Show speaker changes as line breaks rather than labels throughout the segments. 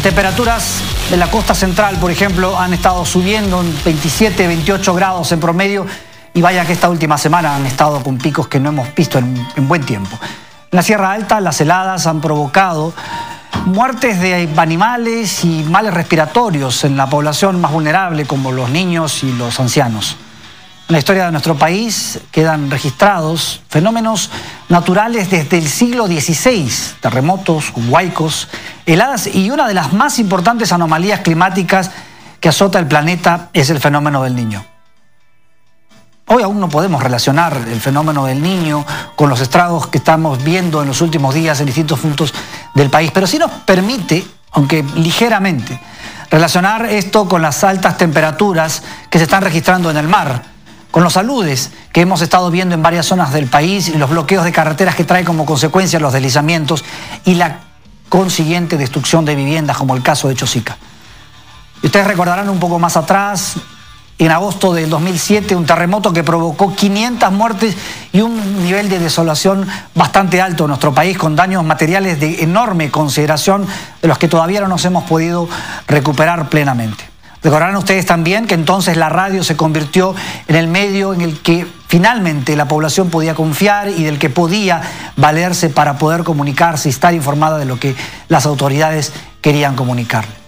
temperaturas de la costa central, por ejemplo, han estado subiendo en 27, 28 grados en promedio, y vaya que esta última semana han estado con picos que no hemos visto en buen tiempo. En la Sierra Alta, las heladas han provocado muertes de animales y males respiratorios en la población más vulnerable, como los niños y los ancianos. En la historia de nuestro país quedan registrados fenómenos naturales desde el siglo XVI, terremotos, huaicos, heladas, y una de las más importantes anomalías climáticas que azota el planeta es el fenómeno del Niño. Hoy aún no podemos relacionar el fenómeno del Niño con los estragos que estamos viendo en los últimos días en distintos puntos del país, pero sí nos permite, aunque ligeramente, relacionar esto con las altas temperaturas que se están registrando en el mar, con los aludes que hemos estado viendo en varias zonas del país y los bloqueos de carreteras que trae como consecuencia los deslizamientos y la consiguiente destrucción de viviendas, como el caso de Chosica. Y ustedes recordarán un poco más atrás, en agosto del 2007, un terremoto que provocó 500 muertes y un nivel de desolación bastante alto en nuestro país, con daños materiales de enorme consideración, de los que todavía no nos hemos podido recuperar plenamente. Recordarán ustedes también que entonces la radio se convirtió en el medio en el que finalmente la población podía confiar y del que podía valerse para poder comunicarse y estar informada de lo que las autoridades querían comunicarle.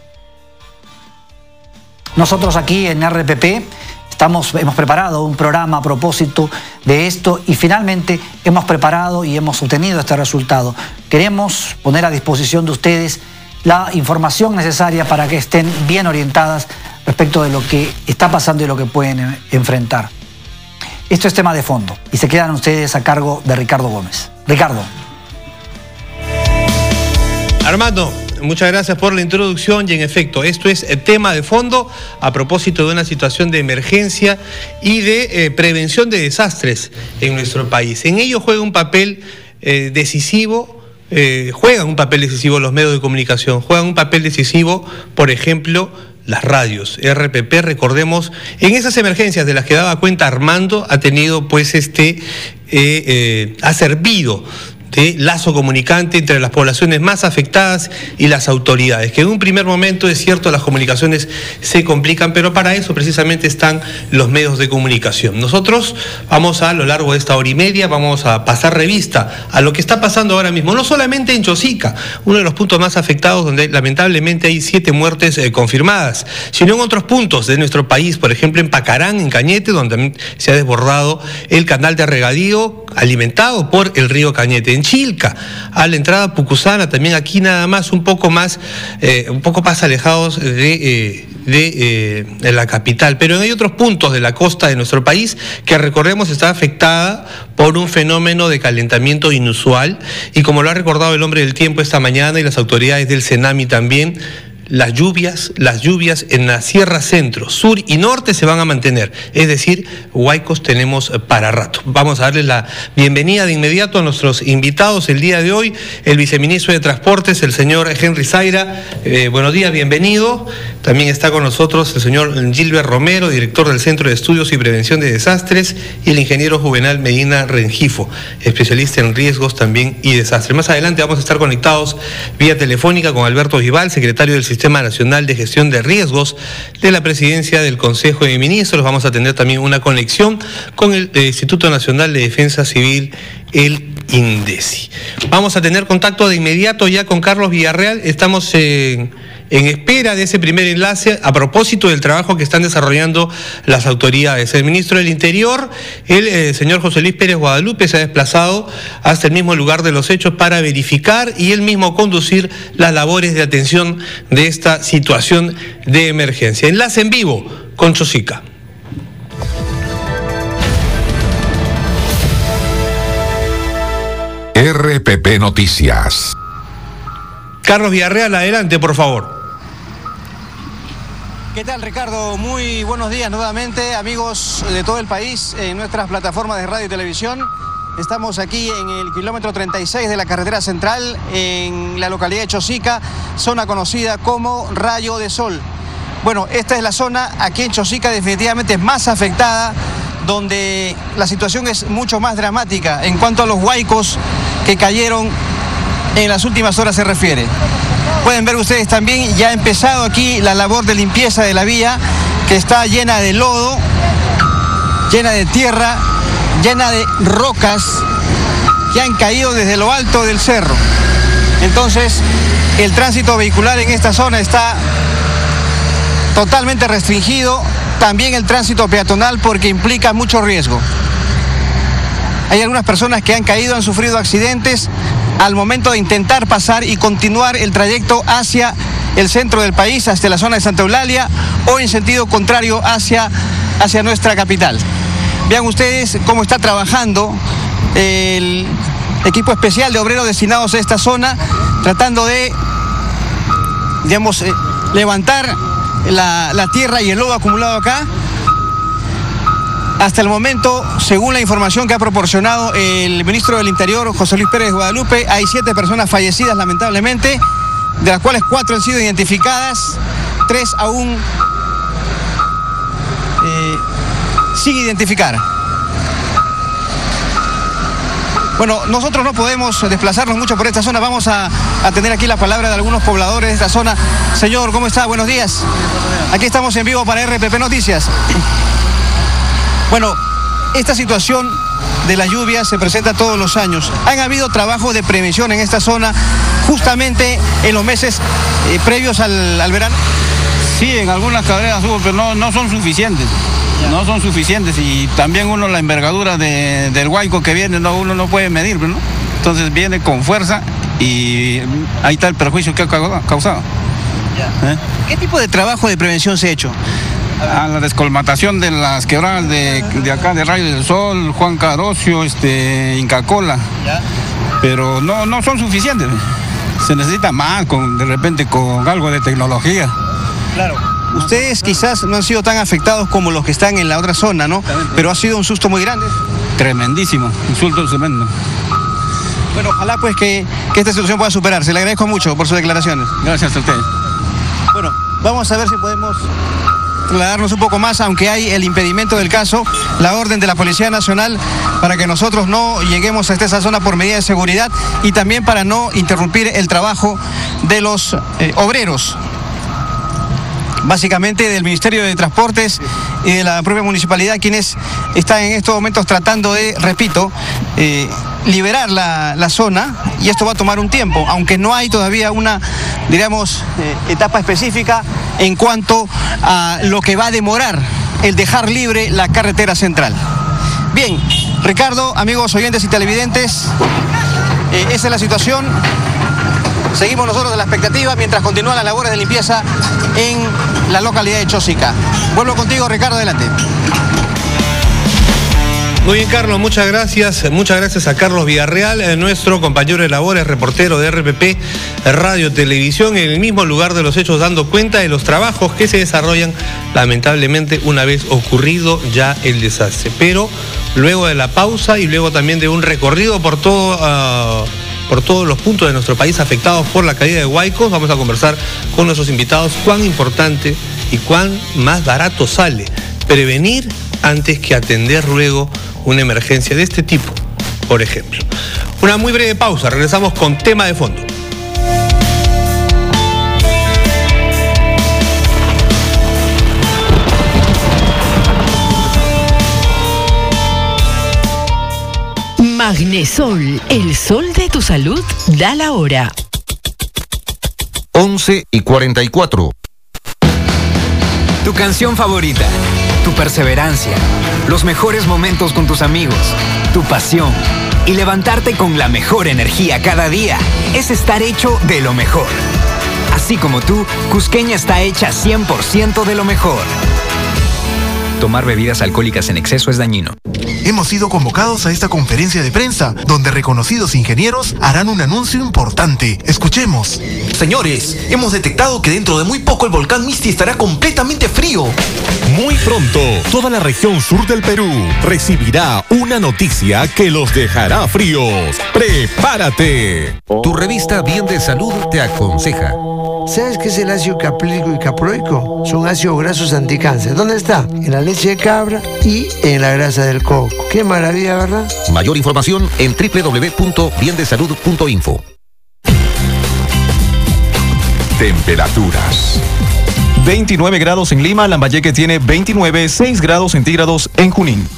Nosotros aquí en RPP hemos preparado un programa a propósito de esto y finalmente hemos preparado y hemos obtenido este resultado. Queremos poner a disposición de ustedes la información necesaria para que estén bien orientadas respecto de lo que está pasando y lo que pueden enfrentar. Esto es tema de fondo y se quedan ustedes a cargo de Ricardo Gómez. Ricardo.
Armando, muchas gracias por la introducción y en efecto, esto es el tema de fondo a propósito de una situación de emergencia y de prevención de desastres en nuestro país. En ello juegan un papel decisivo los medios de comunicación, juegan un papel decisivo, por ejemplo, las radios. RPP, recordemos, en esas emergencias de las que daba cuenta Armando, ha tenido pues ha servido de lazo comunicante entre las poblaciones más afectadas y las autoridades, que en un primer momento, es cierto, las comunicaciones se complican, pero para eso precisamente están los medios de comunicación. Nosotros vamos a lo largo de esta hora y media, vamos a pasar revista a lo que está pasando ahora mismo, no solamente en Chosica, uno de los puntos más afectados donde lamentablemente hay 7 muertes confirmadas, sino en otros puntos de nuestro país, por ejemplo en Pacarán, en Cañete, donde también se ha desbordado el canal de regadío alimentado por el río Cañete. En Chilca, a la entrada Pucusana, también aquí nada más un poco más alejados de la capital, pero hay otros puntos de la costa de nuestro país que recordemos está afectada por un fenómeno de calentamiento inusual y como lo ha recordado el hombre del tiempo esta mañana y las autoridades del CENAMI también, las lluvias en la Sierra Centro, Sur y Norte se van a mantener, es decir, huaicos tenemos para rato. Vamos a darle la bienvenida de inmediato a nuestros invitados el día de hoy, el viceministro de Transportes, el señor Henry Zaira. Buenos días, bienvenido. También está con nosotros el señor Gilbert Romero, director del Centro de Estudios y Prevención de Desastres, y el ingeniero Juvenal Medina Rengifo, especialista en riesgos también y desastres. Más adelante vamos a estar conectados vía telefónica con Alberto Gival, secretario del Sistema Nacional de Gestión de Riesgos de la Presidencia del Consejo de Ministros. Vamos a tener también una conexión con el Instituto Nacional de Defensa Civil, el INDECI. Vamos a tener contacto de inmediato ya con Carlos Villarreal. Estamos en espera de ese primer enlace a propósito del trabajo que están desarrollando las autoridades. El ministro del Interior, el señor José Luis Pérez Guadalupe, se ha desplazado hasta el mismo lugar de los hechos para verificar y él mismo conducir las labores de atención de esta situación de emergencia. Enlace en vivo con Chosica.
RPP Noticias.
Carlos Villarreal, adelante, por favor.
¿Qué tal, Ricardo? Muy buenos días nuevamente, amigos de todo el país, en nuestras plataformas de radio y televisión. Estamos aquí en el kilómetro 36 de la carretera central, en la localidad de Chosica, zona conocida como Rayo de Sol. Bueno, esta es la zona aquí en Chosica definitivamente más afectada, donde la situación es mucho más dramática en cuanto a los huaicos que cayeron en las últimas horas se refiere. pueden ver ustedes también, ya ha empezado aquí la labor de limpieza de la vía, que está llena de lodo, llena de tierra, llena de rocas que han caído desde lo alto del cerro. Entonces, el tránsito vehicular en esta zona está totalmente restringido, también el tránsito peatonal, porque implica mucho riesgo. Hay algunas personas que han caído, han sufrido accidentes al momento de intentar pasar y continuar el trayecto hacia el centro del país, hasta la zona de Santa Eulalia, o en sentido contrario hacia nuestra capital. Vean ustedes cómo está trabajando el equipo especial de obreros destinados a esta zona, tratando de, digamos, levantar la tierra y el lodo acumulado acá. Hasta el momento, según la información que ha proporcionado el ministro del Interior, José Luis Pérez Guadalupe, hay 7 personas fallecidas, lamentablemente, de las cuales 4 han sido identificadas, 3 aún sin identificar. Bueno, nosotros no podemos desplazarnos mucho por esta zona. Vamos a tener aquí la palabra de algunos pobladores de esta zona. Señor, ¿cómo está? Buenos días. Aquí estamos en vivo para RPP Noticias. Bueno, esta situación de la lluvia se presenta todos los años. ¿Han habido trabajos de prevención en esta zona justamente en los meses previos al verano?
Sí, en algunas carreras hubo, pero no son suficientes. No son suficientes, y también uno, la envergadura del huaico que viene, uno no puede medir, ¿no? Entonces viene con fuerza y ahí está el perjuicio que ha causado.
¿Qué tipo de trabajo de prevención se ha hecho?
A la descolmatación de las quebradas de acá, de Rayo del Sol, Juan Carocio, Inca Cola. Pero no son suficientes. Se necesita más, de repente con algo de tecnología.
Claro. Ustedes quizás no han sido tan afectados como los que están en la otra zona, ¿no? Pero ha sido un susto muy grande.
Tremendísimo, un susto tremendo.
Bueno, ojalá pues que esta situación pueda superarse. Le agradezco mucho por sus declaraciones.
Gracias a ustedes.
Bueno, vamos a ver si podemos trasladarnos un poco más, aunque hay el impedimento del caso, la orden de la Policía Nacional para que nosotros no lleguemos hasta esa zona por medida de seguridad, y también para no interrumpir el trabajo de los obreros, básicamente del Ministerio de Transportes y de la propia municipalidad, quienes están en estos momentos tratando de, repito, liberar la zona, y esto va a tomar un tiempo, aunque no hay todavía una, diríamos, etapa específica en cuanto a lo que va a demorar el dejar libre la carretera central. Bien, Ricardo, amigos oyentes y televidentes, esa es la situación. Seguimos nosotros de la expectativa mientras continúan las labores de limpieza en la localidad de Chosica. Vuelvo contigo, Ricardo, adelante.
Muy bien, Carlos, muchas gracias. Muchas gracias a Carlos Villarreal, nuestro compañero de labores, reportero de RPP Radio Televisión, en el mismo lugar de los hechos, dando cuenta de los trabajos que se desarrollan, lamentablemente, una vez ocurrido ya el desastre. Pero luego de la pausa y luego también de un recorrido por todos los puntos de nuestro país afectados por la caída de huaicos, vamos a conversar con nuestros invitados cuán importante y cuán más barato sale prevenir antes que atender luego una emergencia de este tipo, por ejemplo. Una muy breve pausa, regresamos con tema de fondo.
Magnesol, el sol de tu salud, da la hora.
11:44.
Tu canción favorita, tu perseverancia, los mejores momentos con tus amigos, tu pasión y levantarte con la mejor energía cada día es estar hecho de lo mejor. Así como tú, Cusqueña está hecha 100% de lo mejor. Tomar bebidas alcohólicas en exceso es dañino.
Hemos sido convocados a esta conferencia de prensa, donde reconocidos ingenieros harán un anuncio importante. Escuchemos.
Señores, hemos detectado que dentro de muy poco el volcán Misti estará completamente frío.
Muy pronto, toda la región sur del Perú recibirá una noticia que los dejará fríos. ¡Prepárate!
Tu revista Bien de Salud te aconseja.
¿Sabes qué es el ácido caprílico y caproico? Son ácidos grasos anticáncer. ¿Dónde está? En la leche de cabra y en la grasa del coco. Qué maravilla, ¿verdad?
Mayor información en www.biendesalud.info.
temperaturas.
29 grados en Lima, Lambayeque tiene 29, 6 grados centígrados en Junín.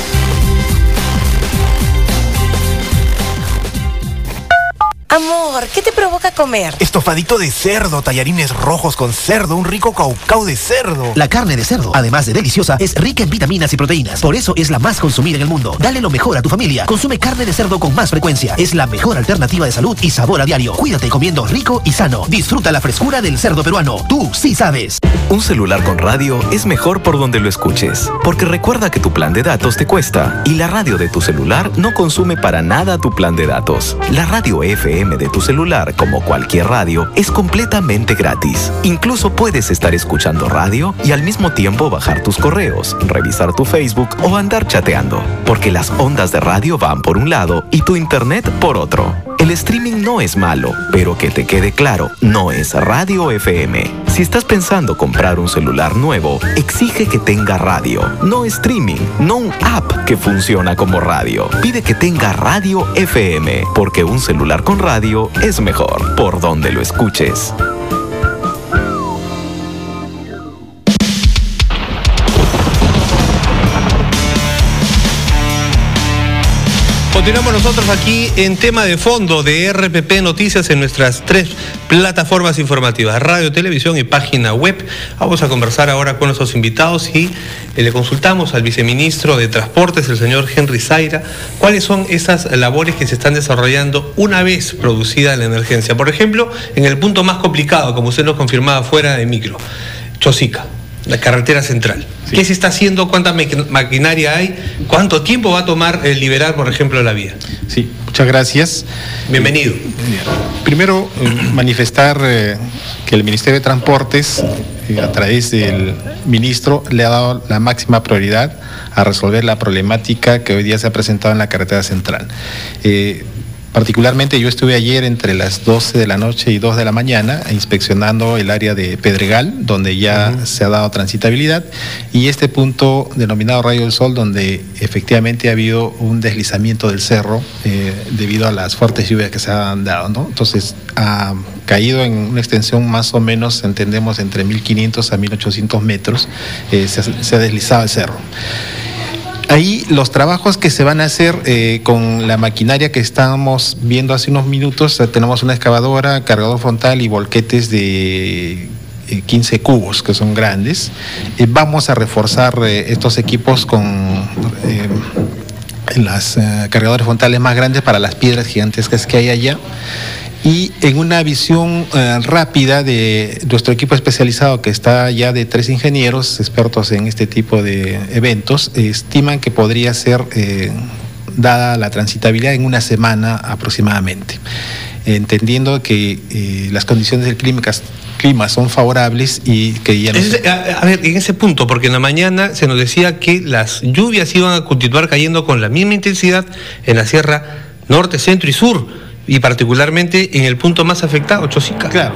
Amor, ¿qué te provoca comer?
Estofadito de cerdo, tallarines rojos con cerdo, un rico caucau de cerdo.
La carne de cerdo, además de deliciosa, es rica en vitaminas y proteínas. Por eso es la más consumida en el mundo. Dale lo mejor a tu familia. Consume carne de cerdo con más frecuencia. Es la mejor alternativa de salud y sabor a diario. Cuídate comiendo rico y sano. Disfruta la frescura del cerdo peruano. Tú sí sabes.
Un celular con radio es mejor por donde lo escuches. Porque recuerda que tu plan de datos te cuesta. Y la radio de tu celular no consume para nada tu plan de datos. La radio FM de tu celular, como cualquier radio, es completamente gratis. Incluso puedes estar escuchando radio y al mismo tiempo bajar tus correos, revisar tu Facebook o andar chateando. Porque las ondas de radio van por un lado y tu internet por otro. El streaming no es malo, pero que te quede claro, no es radio FM. Si estás pensando comprar un celular nuevo, exige que tenga radio, no streaming, no un app que funciona como radio. Pide que tenga radio FM, porque un celular con radio es mejor, por donde lo escuches.
Continuamos nosotros aquí en tema de fondo de RPP Noticias en nuestras 3 plataformas informativas, radio, televisión y página web. Vamos a conversar ahora con nuestros invitados y le consultamos al viceministro de Transportes, el señor Henry Zaira, cuáles son esas labores que se están desarrollando una vez producida la emergencia. Por ejemplo, en el punto más complicado, como usted nos confirmaba fuera de micro, Chosica, la carretera central. Sí. ¿Qué se está haciendo? ¿Cuánta maquinaria hay? ¿Cuánto tiempo va a tomar liberar, por ejemplo, la vía?
Sí, muchas gracias.
Bienvenido.
Primero, manifestar que el Ministerio de Transportes, a través del ministro, le ha dado la máxima prioridad a resolver la problemática que hoy día se ha presentado en la carretera central. Particularmente yo estuve ayer entre las 12 de la noche y 2 de la mañana inspeccionando el área de Pedregal, donde ya se ha dado transitabilidad, y este punto denominado Rayo del Sol, donde efectivamente ha habido un deslizamiento del cerro debido a las fuertes lluvias que se han dado, ¿no? Entonces ha caído en una extensión más o menos, entendemos, entre 1.500 a 1.800 metros, se ha deslizado el cerro. Ahí los trabajos que se van a hacer con la maquinaria que estábamos viendo hace unos minutos, tenemos una excavadora, cargador frontal y volquetes de 15 cubos, que son grandes. Vamos a reforzar estos equipos con las cargadores frontales más grandes para las piedras gigantescas que hay allá. Y en una visión rápida de nuestro equipo especializado, que está ya de 3 ingenieros expertos en este tipo de eventos, estiman que podría ser dada la transitabilidad en una semana aproximadamente, entendiendo que las condiciones del clima son favorables y que ya no...
A ver, en ese punto, porque en la mañana se nos decía que las lluvias iban a continuar cayendo con la misma intensidad en la Sierra Norte, Centro y Sur, y particularmente en el punto más afectado, Chosica.
Claro,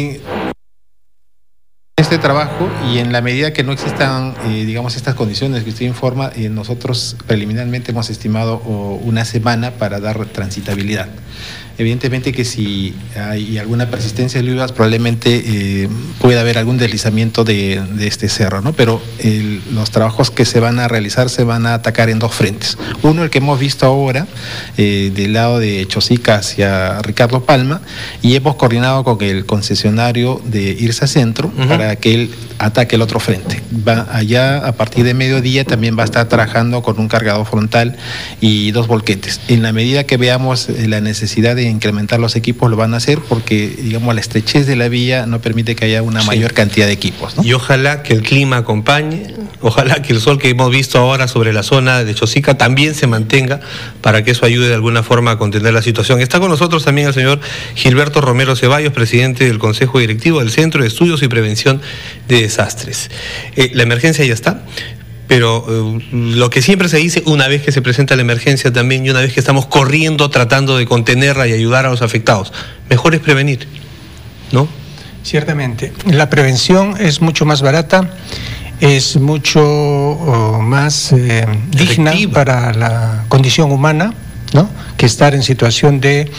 este trabajo, y en la medida que no existan, digamos, estas condiciones que usted informa, nosotros preliminarmente hemos estimado una semana para dar transitabilidad. Evidentemente que si hay alguna persistencia de lluvias, probablemente pueda haber algún deslizamiento de este cerro, ¿no? Pero los trabajos que se van a realizar se van a atacar en 2 frentes. Uno, el que hemos visto ahora, del lado de Chosica hacia Ricardo Palma, y hemos coordinado con el concesionario de Irsa Centro para que él ataque el otro frente. Allá, a partir de mediodía, también va a estar trabajando con un cargador frontal y 2 volquetes. En la medida que veamos la necesidad de incrementar los equipos, lo van a hacer, porque, digamos, la estrechez de la vía no permite que haya una mayor cantidad de equipos, ¿no?
Y ojalá que el clima acompañe, ojalá que el sol que hemos visto ahora sobre la zona de Chosica también se mantenga, para que eso ayude de alguna forma a contener la situación. Está con nosotros también el señor Gilberto Romero Ceballos, presidente del Consejo Directivo del Centro de Estudios y Prevención de Desastres. La emergencia ya está, pero lo que siempre se dice, una vez que se presenta la emergencia también, y una vez que estamos corriendo tratando de contenerla y ayudar a los afectados, mejor es prevenir, ¿no?
Ciertamente, la prevención es mucho más barata, es mucho más digna para la condición humana, ¿no?, que estar en situación de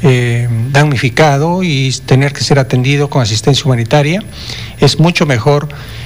damnificado y tener que ser atendido con asistencia humanitaria. Es mucho mejor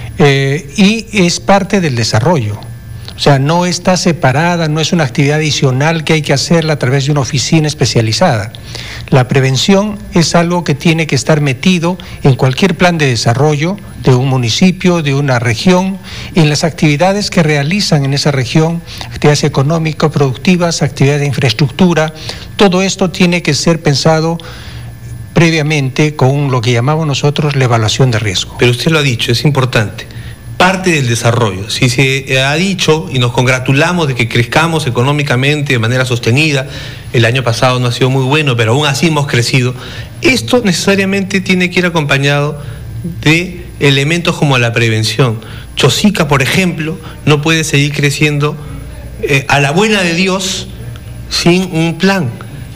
y es parte del desarrollo. O sea, no está separada, no es una actividad adicional que hay que hacerla a través de una oficina especializada. La prevención es algo que tiene que estar metido en cualquier plan de desarrollo de un municipio, de una región, en las actividades que realizan en esa región, actividades económicas, productivas, actividades de infraestructura. Todo esto tiene que ser pensado previamente con lo que llamamos nosotros la evaluación de riesgo.
Pero usted lo ha dicho, es importante. Parte del desarrollo. Si se ha dicho y nos congratulamos de que crezcamos económicamente de manera sostenida, el año pasado no ha sido muy bueno, pero aún así hemos crecido, esto necesariamente tiene que ir acompañado de elementos como la prevención. Chosica, por ejemplo, no puede seguir creciendo a la buena de Dios sin un plan.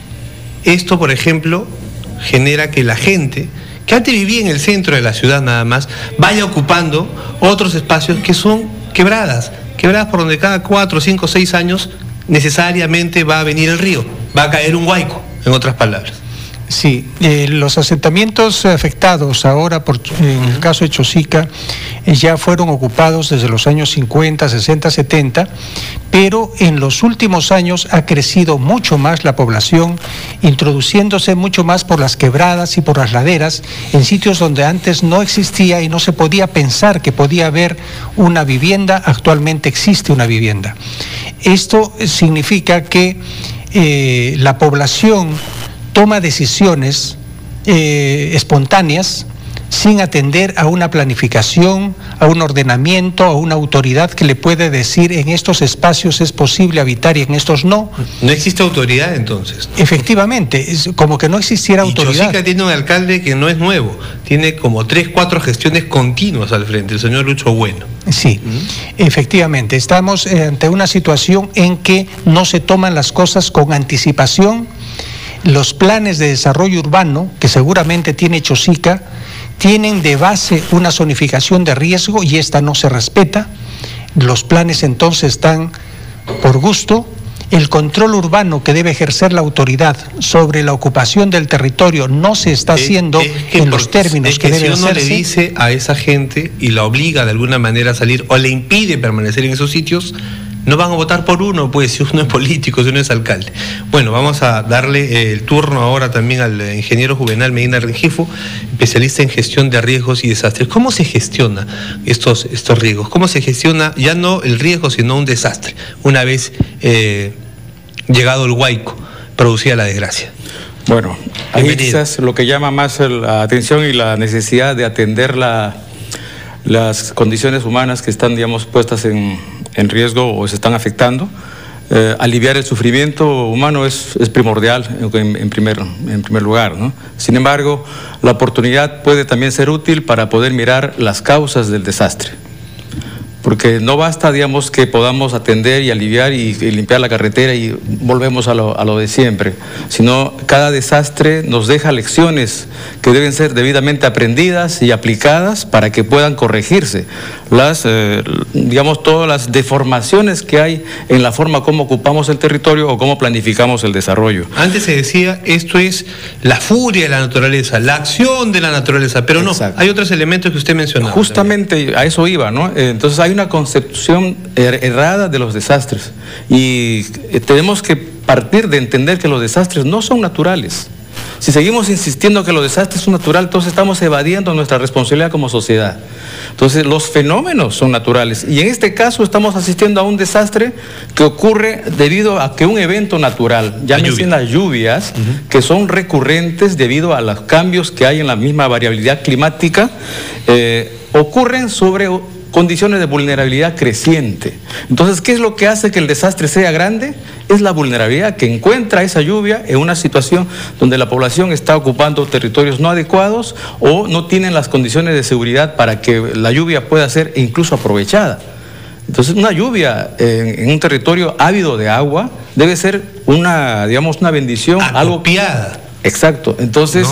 Esto, por ejemplo, genera que la gente que antes vivía en el centro de la ciudad nada más, vaya ocupando otros espacios que son quebradas por donde cada 4, 5, 6 años necesariamente va a venir el río, va a caer un huaico, en otras palabras.
Sí, los asentamientos afectados ahora, en el caso de Chosica, ya fueron ocupados desde los años 50, 60, 70, pero en los últimos años ha crecido mucho más la población, introduciéndose mucho más por las quebradas y por las laderas, en sitios donde antes no existía y no se podía pensar que podía haber una vivienda. Actualmente existe una vivienda. Esto significa que la población toma decisiones espontáneas sin atender a una planificación, a un ordenamiento, a una autoridad que le puede decir en estos espacios es posible habitar y en estos no.
¿No existe autoridad entonces?
Efectivamente, es como que no existiera autoridad.
Chosica tiene un alcalde que no es nuevo, tiene como 3, 4 gestiones continuas al frente, el señor Lucho Bueno.
Sí, efectivamente, estamos ante una situación en que no se toman las cosas con anticipación. Los planes de desarrollo urbano, que seguramente tiene Chosica, tienen de base una zonificación de riesgo y esta no se respeta. Los planes entonces están por gusto. El control urbano que debe ejercer la autoridad sobre la ocupación del territorio no se está haciendo en los términos que debe hacerse.
Si uno le dice a esa gente y la obliga de alguna manera a salir o le impide permanecer en esos sitios, no van a votar por uno, pues, si uno es político, si uno es alcalde. Bueno, vamos a darle el turno ahora también al ingeniero Juvenal Medina Rengifo, especialista en gestión de riesgos y desastres. ¿Cómo se gestiona estos riesgos? ¿Cómo se gestiona ya no el riesgo, sino un desastre, una vez llegado el huaico, producida la desgracia?
Bueno, ahí quizás lo que llama más la atención y la necesidad de atender las condiciones humanas que están, digamos, puestas en riesgo o se están afectando. Aliviar el sufrimiento humano es primordial en primer lugar, ¿no? Sin embargo, la oportunidad puede también ser útil para poder mirar las causas del desastre. Porque no basta, digamos, que podamos atender y aliviar y limpiar la carretera y volvemos a lo de siempre, sino cada desastre nos deja lecciones que deben ser debidamente aprendidas y aplicadas para que puedan corregirse digamos, todas las deformaciones que hay en la forma como ocupamos el territorio o cómo planificamos el desarrollo.
Antes se decía, esto es la furia de la naturaleza, la acción de la naturaleza, pero no, hay otros elementos que usted mencionaba.
Justamente también a eso iba, ¿no? Entonces hay una concepción errada de los desastres y tenemos que partir de entender que los desastres no son naturales. Si seguimos insistiendo que los desastres son naturales, entonces estamos evadiendo nuestra responsabilidad como sociedad. Entonces los fenómenos son naturales y en este caso estamos asistiendo a un desastre que ocurre debido a que un evento natural, llámese las lluvias, que son recurrentes debido a los cambios que hay en la misma variabilidad climática, ocurren sobre condiciones de vulnerabilidad creciente. Entonces, ¿qué es lo que hace que el desastre sea grande? Es la vulnerabilidad que encuentra esa lluvia en una situación donde la población está ocupando territorios no adecuados o no tienen las condiciones de seguridad para que la lluvia pueda ser incluso aprovechada. Entonces, una lluvia en un territorio ávido de agua debe ser una bendición,
apropiada.
Exacto. Entonces,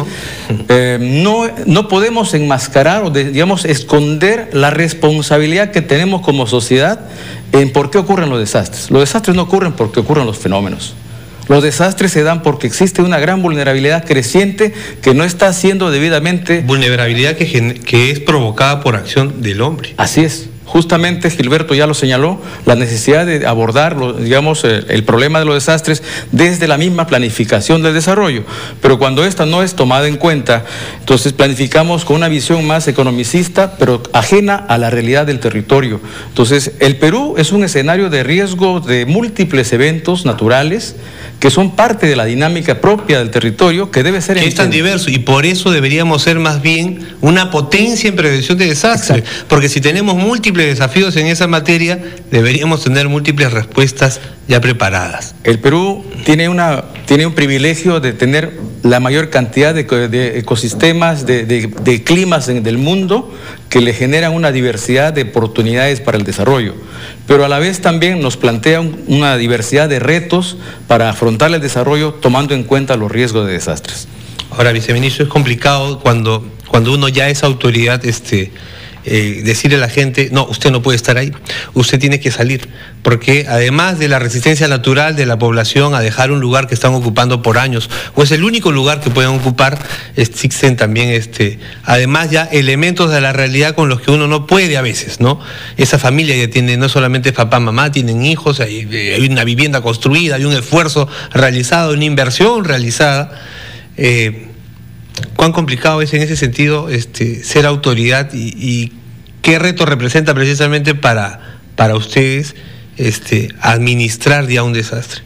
no podemos enmascarar o, esconder la responsabilidad que tenemos como sociedad en por qué ocurren los desastres. Los desastres no ocurren porque ocurren los fenómenos. Los desastres se dan porque existe una gran vulnerabilidad creciente que no está siendo debidamente...
Vulnerabilidad que es provocada por acción del hombre.
Así es. Justamente Gilberto ya lo señaló, la necesidad de abordar, digamos, el problema de los desastres desde la misma planificación del desarrollo. Pero cuando esta no es tomada en cuenta, entonces planificamos con una visión más economicista, pero ajena a la realidad del territorio. Entonces, el Perú es un escenario de riesgo de múltiples eventos naturales que son parte de la dinámica propia del territorio que debe ser...
Que es tan diverso, y por eso deberíamos ser más bien una potencia en prevención de desastres. Exacto. Porque si tenemos múltiples desafíos en esa materia, deberíamos tener múltiples respuestas ya preparadas.
El Perú tiene un privilegio de tener la mayor cantidad de ecosistemas, de climas del mundo que le generan una diversidad de oportunidades para el desarrollo, pero a la vez también nos plantea una diversidad de retos para afrontar el desarrollo tomando en cuenta los riesgos de desastres.
Ahora, viceministro, es complicado cuando uno ya es autoridad, decirle a la gente, no, usted no puede estar ahí, usted tiene que salir, porque además de la resistencia natural de la población a dejar un lugar que están ocupando por años, o es el único lugar que pueden ocupar, existen también, además ya elementos de la realidad con los que uno no puede a veces, ¿no? Esa familia ya tiene, no solamente papá, mamá, tienen hijos, hay una vivienda construida, hay un esfuerzo realizado, una inversión realizada. ¿Cuán complicado es en ese sentido ser autoridad y qué reto representa precisamente para ustedes administrar ya un desastre?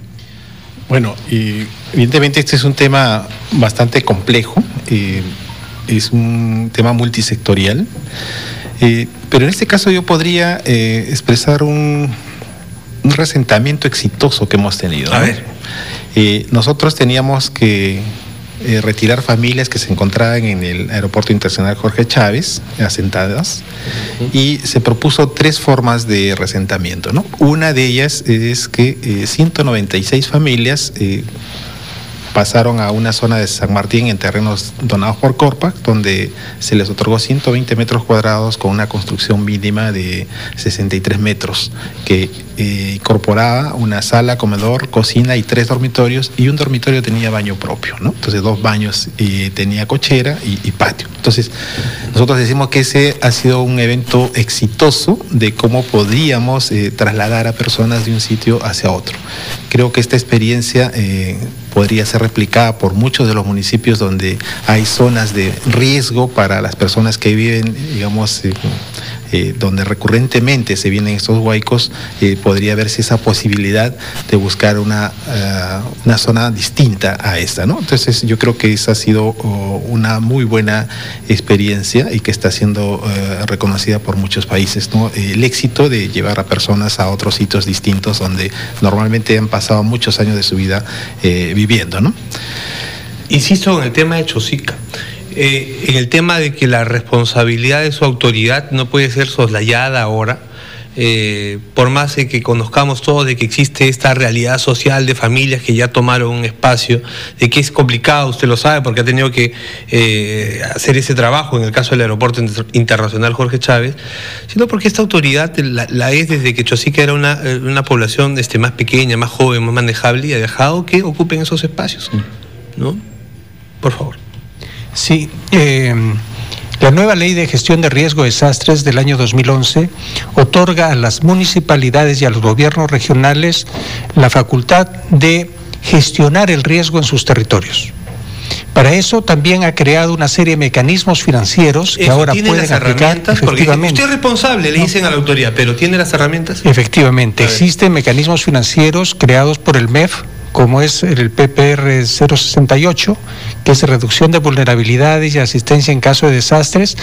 Bueno, evidentemente este es un tema bastante complejo, es un tema multisectorial, pero en este caso yo podría expresar un resentimiento exitoso que hemos tenido, ¿no? A ver. Nosotros teníamos que retirar familias que se encontraban en el Aeropuerto Internacional Jorge Chávez, asentadas, y se propuso 3 formas de resentamiento, ¿no? Una de ellas es que 196 familias pasaron a una zona de San Martín en terrenos donados por Corpac, donde se les otorgó 120 metros cuadrados con una construcción mínima de 63 metros, que incorporaba una sala, comedor, cocina y 3 dormitorios, y un dormitorio tenía baño propio, ¿no? Entonces 2 baños, tenía cochera y patio. Entonces nosotros decimos que ese ha sido un evento exitoso de cómo podríamos trasladar a personas de un sitio hacia otro. Creo que esta experiencia podría ser replicada por muchos de los municipios donde hay zonas de riesgo para las personas que viven, digamos, donde recurrentemente se vienen estos huaicos. Podría verse esa posibilidad de buscar una zona distinta a esta, ¿no? Entonces yo creo que esa ha sido una muy buena experiencia y que está siendo reconocida por muchos países, ¿no? El éxito de llevar a personas a otros sitios distintos donde normalmente han pasado muchos años de su vida viviendo, ¿no?
Insisto en el tema de Chosica. En el tema de que la responsabilidad de su autoridad no puede ser soslayada ahora, por más que conozcamos todos de que existe esta realidad social de familias que ya tomaron un espacio, de que es complicado, usted lo sabe porque ha tenido que hacer ese trabajo en el caso del Aeropuerto Internacional Jorge Chávez, sino porque esta autoridad la es desde que Chosica era una población más pequeña, más joven, más manejable, y ha dejado que ocupen esos espacios, ¿no? Por favor.
Sí, la nueva Ley de Gestión de Riesgo de Desastres del año 2011 otorga a las municipalidades y a los gobiernos regionales la facultad de gestionar el riesgo en sus territorios. Para eso también ha creado una serie de mecanismos financieros que ahora pueden aplicar efectivamente.
Usted es responsable, le dicen a la autoridad, pero ¿tiene las herramientas?
Efectivamente, existen mecanismos financieros creados por el MEF, como es el PPR 068, que es reducción de vulnerabilidades y asistencia en caso de desastres,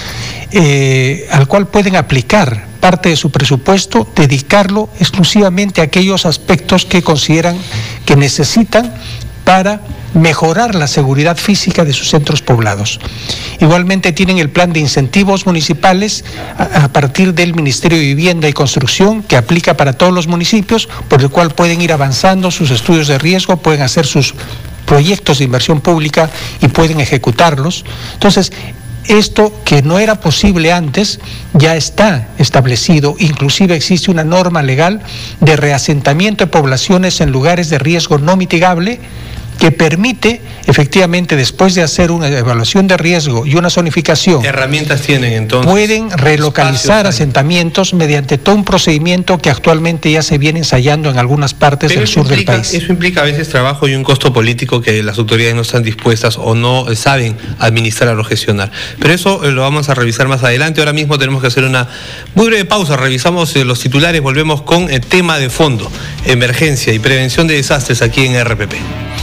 al cual pueden aplicar parte de su presupuesto, dedicarlo exclusivamente a aquellos aspectos que consideran que necesitan para mejorar la seguridad física de sus centros poblados. Igualmente tienen el plan de incentivos municipales a partir del Ministerio de Vivienda y Construcción, que aplica para todos los municipios, por el cual pueden ir avanzando sus estudios de riesgo, pueden hacer sus proyectos de inversión pública y pueden ejecutarlos. Entonces, esto que no era posible antes ya está establecido. Inclusive existe una norma legal de reasentamiento de poblaciones en lugares de riesgo no mitigable que permite, efectivamente, después de hacer una evaluación de riesgo y una zonificación,
herramientas tienen entonces,
pueden relocalizar asentamientos mediante todo un procedimiento que actualmente ya se viene ensayando en algunas partes del sur del país.
Eso implica a veces trabajo y un costo político que las autoridades no están dispuestas o no saben administrar o gestionar. Pero eso lo vamos a revisar más adelante. Ahora mismo tenemos que hacer una muy breve pausa. Revisamos los titulares, volvemos con el tema de fondo, emergencia y prevención de desastres aquí en RPP.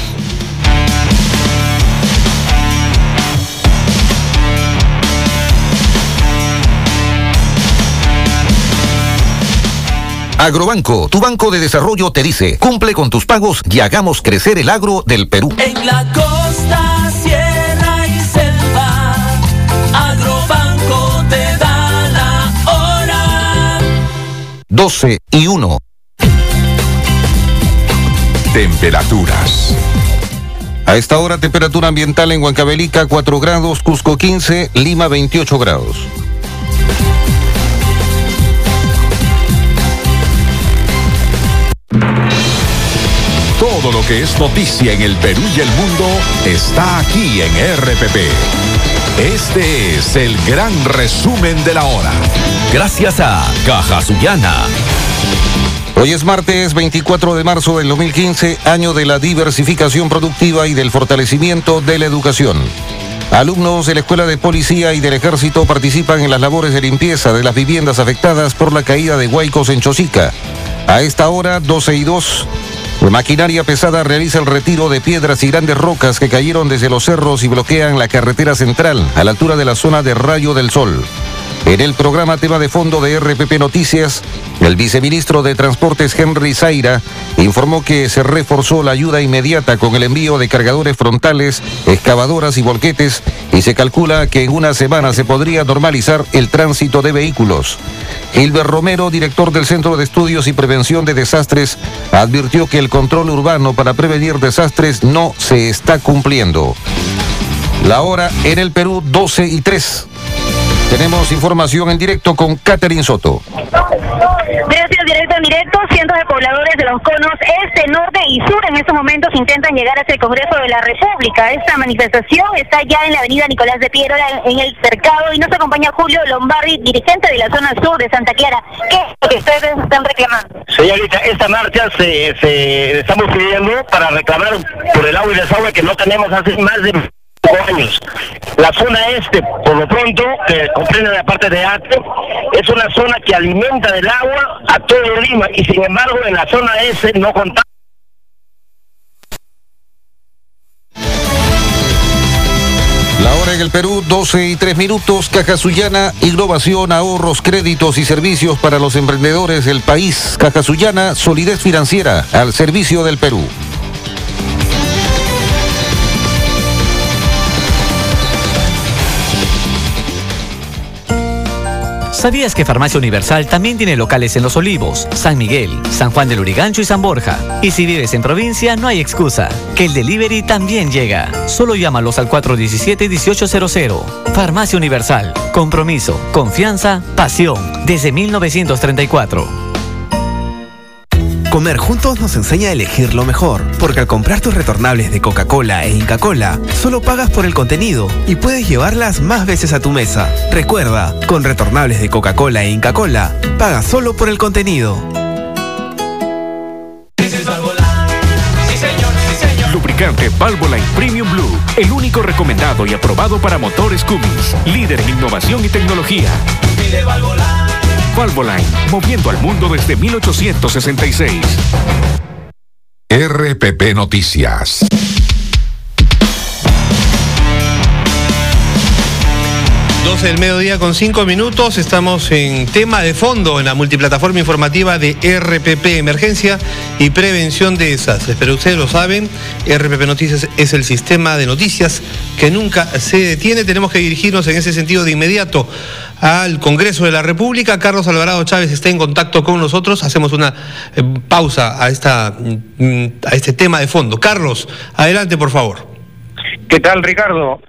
Agrobanco, tu banco de desarrollo, te dice: cumple con tus pagos y hagamos crecer el agro del Perú.
En la costa, sierra y selva, Agrobanco te da la hora.
12:01.
Temperaturas.
A esta hora, temperatura ambiental en Huancavelica 4 grados, Cusco 15, Lima 28 grados.
Todo lo que es noticia en el Perú y el mundo está aquí en RPP. Este es el gran resumen de la hora.
Gracias a Caja Sullana.
Hoy es martes 24 de marzo del 2015, año de la diversificación productiva y del fortalecimiento de la educación. Alumnos de la Escuela de Policía y del Ejército participan en las labores de limpieza de las viviendas afectadas por la caída de huaicos en Chosica. A esta hora, 12:02. La maquinaria pesada realiza el retiro de piedras y grandes rocas que cayeron desde los cerros y bloquean la carretera central a la altura de la zona de Rayo del Sol. En el programa Tema de Fondo de RPP Noticias, el viceministro de Transportes Henry Zaira informó que se reforzó la ayuda inmediata con el envío de cargadores frontales, excavadoras y volquetes, y se calcula que en una semana se podría normalizar el tránsito de vehículos. Gilbert Romero, director del Centro de Estudios y Prevención de Desastres, advirtió que el control urbano para prevenir desastres no se está cumpliendo. La hora en el Perú, 12:03. Tenemos información en directo con Catherine Soto.
Gracias, directo. Cientos de pobladores de los conos este, norte y sur en estos momentos intentan llegar hacia el Congreso de la República. Esta manifestación está ya en la avenida Nicolás de Piedra, en el Cercado, y nos acompaña Julio Lombardi, dirigente de la zona sur de Santa Clara. ¿Qué es lo que ustedes están reclamando?
Señorita, esta marcha se estamos pidiendo para reclamar por el agua y desagüe que no tenemos hace más de años. La zona este, por lo pronto, que comprende la parte de Ate, es una zona que alimenta del agua a todo Lima, y sin embargo en la zona este no contamos.
La hora en el Perú, 12:03. Caja Sullana, innovación, ahorros, créditos y servicios para los emprendedores del país. Caja Sullana, solidez financiera al servicio del Perú.
¿Sabías que Farmacia Universal también tiene locales en Los Olivos, San Miguel, San Juan del Lurigancho y San Borja? Y si vives en provincia, no hay excusa, que el delivery también llega. Solo llámalos al 417-1800. Farmacia Universal. Compromiso, confianza, pasión. Desde 1934.
Comer juntos nos enseña a elegir lo mejor, porque al comprar tus retornables de Coca-Cola e Inca-Cola, solo pagas por el contenido y puedes llevarlas más veces a tu mesa. Recuerda, con retornables de Coca-Cola e Inca-Cola, pagas solo por el contenido.
Lubricante Valvoline Premium Blue, el único recomendado y aprobado para motores Cummins, líder en innovación y tecnología. Valvoline, moviendo al mundo desde 1866.
RPP Noticias.
12 del mediodía con 5 minutos. Estamos en tema de fondo en la multiplataforma informativa de RPP, emergencia y prevención de desastres. Pero ustedes lo saben, RPP Noticias es el sistema de noticias que nunca se detiene. Tenemos que dirigirnos en ese sentido de inmediato al Congreso de la República. Carlos Alvarado Chávez está en contacto con nosotros. Hacemos una pausa a este tema de fondo. Carlos, adelante, por favor.
¿Qué tal, Ricardo?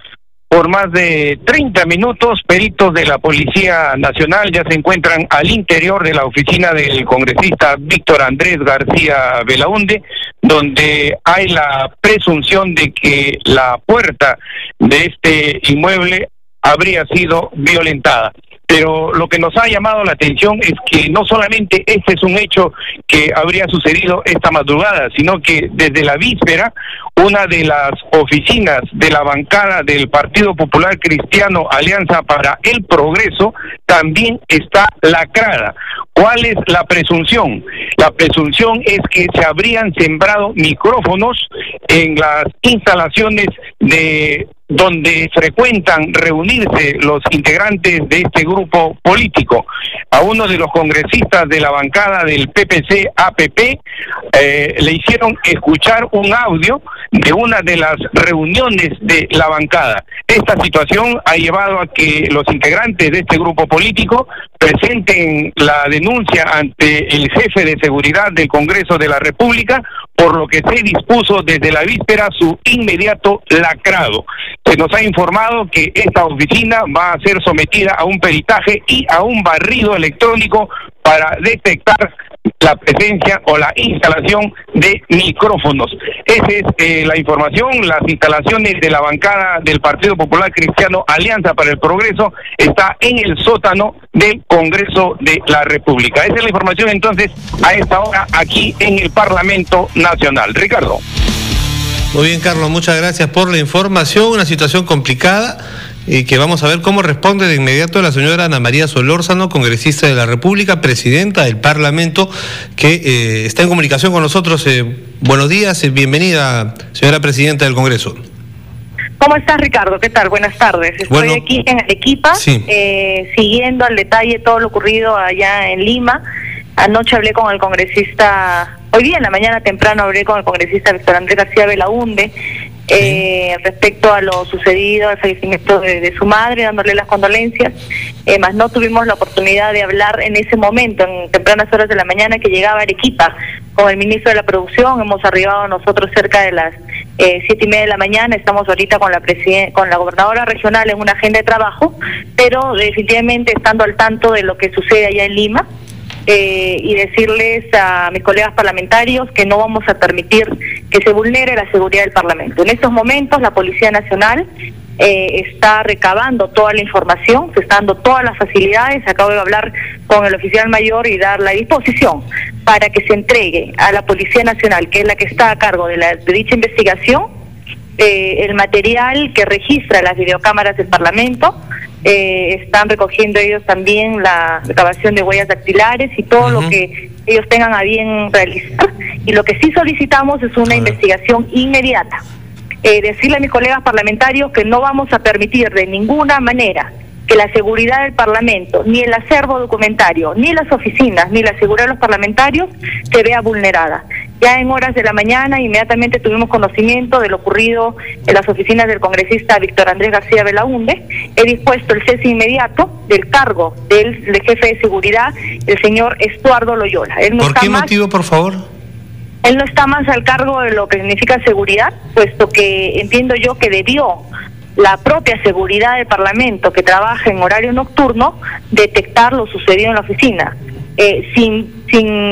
por más de 30 minutos. Peritos de la Policía Nacional ya se encuentran al interior de la oficina del congresista Víctor Andrés García Belaúnde, donde hay la presunción de que la puerta de este inmueble habría sido violentada. Pero lo que nos ha llamado la atención es que no solamente este es un hecho que habría sucedido esta madrugada, sino que desde la víspera, una de las oficinas de la bancada del Partido Popular Cristiano Alianza para el Progreso también está lacrada. ¿Cuál es la presunción? La presunción es que se habrían sembrado micrófonos en las instalaciones de donde frecuentan reunirse los integrantes de este grupo político. A uno de los congresistas de la bancada del PPC-APP le hicieron escuchar un audio de una de las reuniones de la bancada. Esta situación ha llevado a que los integrantes de este grupo político presenten la denuncia ante el jefe de seguridad del Congreso de la República, por lo que se dispuso desde la víspera su inmediato lacrado. Se nos ha informado que esta oficina va a ser sometida a un peritaje y a un barrido electrónico para detectar la presencia o la instalación de micrófonos. Esa es la información. Las instalaciones de la bancada del Partido Popular Cristiano Alianza para el Progreso está en el sótano del Congreso de la República. Esa es la información entonces a esta hora aquí en el Parlamento Nacional. Ricardo.
Muy bien, Carlos, muchas gracias por la información. Una situación complicada y que vamos a ver cómo responde de inmediato la señora Ana María Solórzano, congresista de la República, presidenta del Parlamento, que está en comunicación con nosotros. Buenos días, bienvenida, señora presidenta del Congreso.
¿Cómo estás, Ricardo? ¿Qué tal? Buenas tardes. Estoy aquí en Arequipa, sí, siguiendo al detalle todo lo ocurrido allá en Lima. Anoche hablé con el congresista, hoy día en la mañana temprano hablé con el congresista Víctor Andrés García Belaúnde, respecto a lo sucedido, al fallecimiento de su madre, dándole las condolencias, más no tuvimos la oportunidad de hablar en ese momento, en tempranas horas de la mañana que llegaba a Arequipa, con el ministro de la Producción. Hemos arribado nosotros cerca de las 7:30 de la mañana, estamos ahorita con la gobernadora regional en una agenda de trabajo, pero definitivamente estando al tanto de lo que sucede allá en Lima, y decirles a mis colegas parlamentarios que no vamos a permitir que se vulnere la seguridad del Parlamento. En estos momentos la Policía Nacional está recabando toda la información, se está dando todas las facilidades. Acabo de hablar con el oficial mayor y dar la disposición para que se entregue a la Policía Nacional, que es la que está a cargo de dicha investigación, el material que registra las videocámaras del Parlamento. Están recogiendo ellos también la recabación de huellas dactilares y todo lo que ellos tengan a bien realizar, y lo que sí solicitamos es una investigación inmediata. Decirle a mis colegas parlamentarios que no vamos a permitir de ninguna manera que la seguridad del Parlamento, ni el acervo documentario, ni las oficinas, ni la seguridad de los parlamentarios se vea vulnerada. Ya en horas de la mañana inmediatamente tuvimos conocimiento de lo ocurrido en las oficinas del congresista Víctor Andrés García Belaúnde. He dispuesto el cese inmediato del cargo del jefe de seguridad, el señor Estuardo Loyola.
¿Por qué motivo, por favor?
Él no está más al cargo de lo que significa seguridad, puesto que entiendo yo que debió la propia seguridad del Parlamento, que trabaja en horario nocturno, detectar lo sucedido en la oficina, sin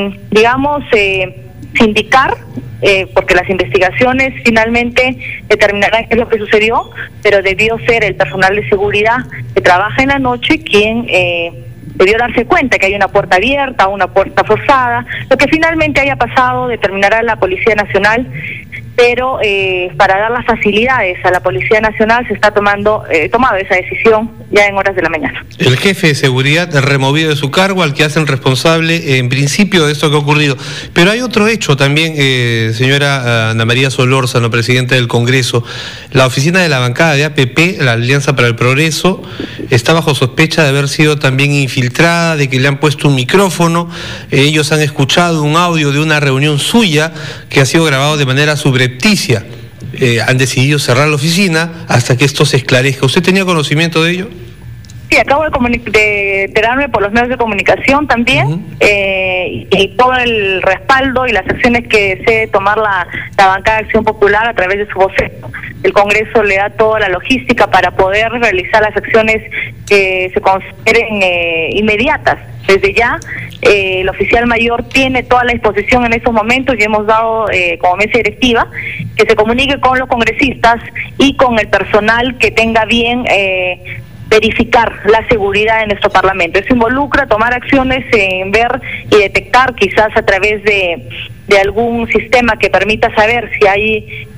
indicar, porque las investigaciones finalmente determinarán qué es lo que sucedió, pero debió ser el personal de seguridad que trabaja en la noche quien debió darse cuenta que hay una puerta abierta, una puerta forzada. Lo que finalmente haya pasado determinará la Policía Nacional, pero para dar las facilidades a la Policía Nacional se está tomado esa decisión ya en horas de la mañana.
El jefe de seguridad removido de su cargo, al que hacen responsable en principio de esto que ha ocurrido. Pero hay otro hecho también, señora Ana María Solórzano, presidenta del Congreso. La oficina de la bancada de APP, la Alianza para el Progreso, está bajo sospecha de haber sido también infiltrada, de que le han puesto un micrófono. Ellos han escuchado un audio de una reunión suya que ha sido grabado de manera subrepticia. Han decidido cerrar la oficina hasta que esto se esclarezca. ¿Usted tenía conocimiento de ello?
Sí, acabo de enterarme por los medios de comunicación también, y todo el respaldo y las acciones que desee tomar la bancada de Acción Popular a través de su vocero. El Congreso le da toda la logística para poder realizar las acciones que se consideren inmediatas. Desde ya, el oficial mayor tiene toda la disposición en estos momentos y hemos dado como mesa directiva que se comunique con los congresistas y con el personal que tenga bien verificar la seguridad de nuestro Parlamento. Eso involucra tomar acciones en ver y detectar, quizás a través de algún sistema que permita saber si hay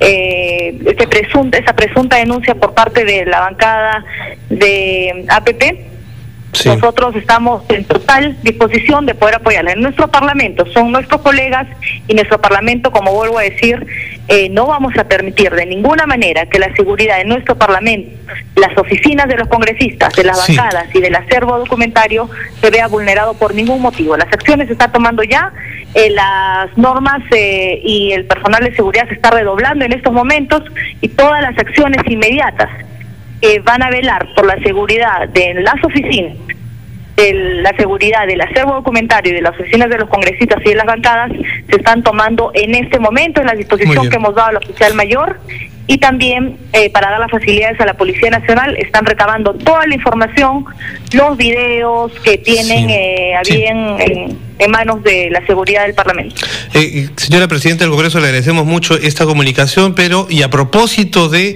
esa presunta denuncia por parte de la bancada de APP. Sí. Nosotros estamos en total disposición de poder apoyarla. En nuestro Parlamento son nuestros colegas y nuestro Parlamento, como vuelvo a decir, no vamos a permitir de ninguna manera que la seguridad de nuestro Parlamento, las oficinas de los congresistas, de las bancadas y del acervo documentario se vea vulnerado por ningún motivo. Las acciones se están tomando ya, las normas y el personal de seguridad se está redoblando en estos momentos y todas las acciones inmediatas van a velar por la seguridad de las oficinas, de la seguridad del acervo documentario y de las oficinas de los congresistas y de las bancadas se están tomando en este momento, en la disposición que hemos dado al oficial mayor, y también para dar las facilidades a la Policía Nacional están recabando toda la información, los videos que tienen a bien en manos de la seguridad del Parlamento.
Señora Presidenta del Congreso, le agradecemos mucho esta comunicación, pero y a propósito de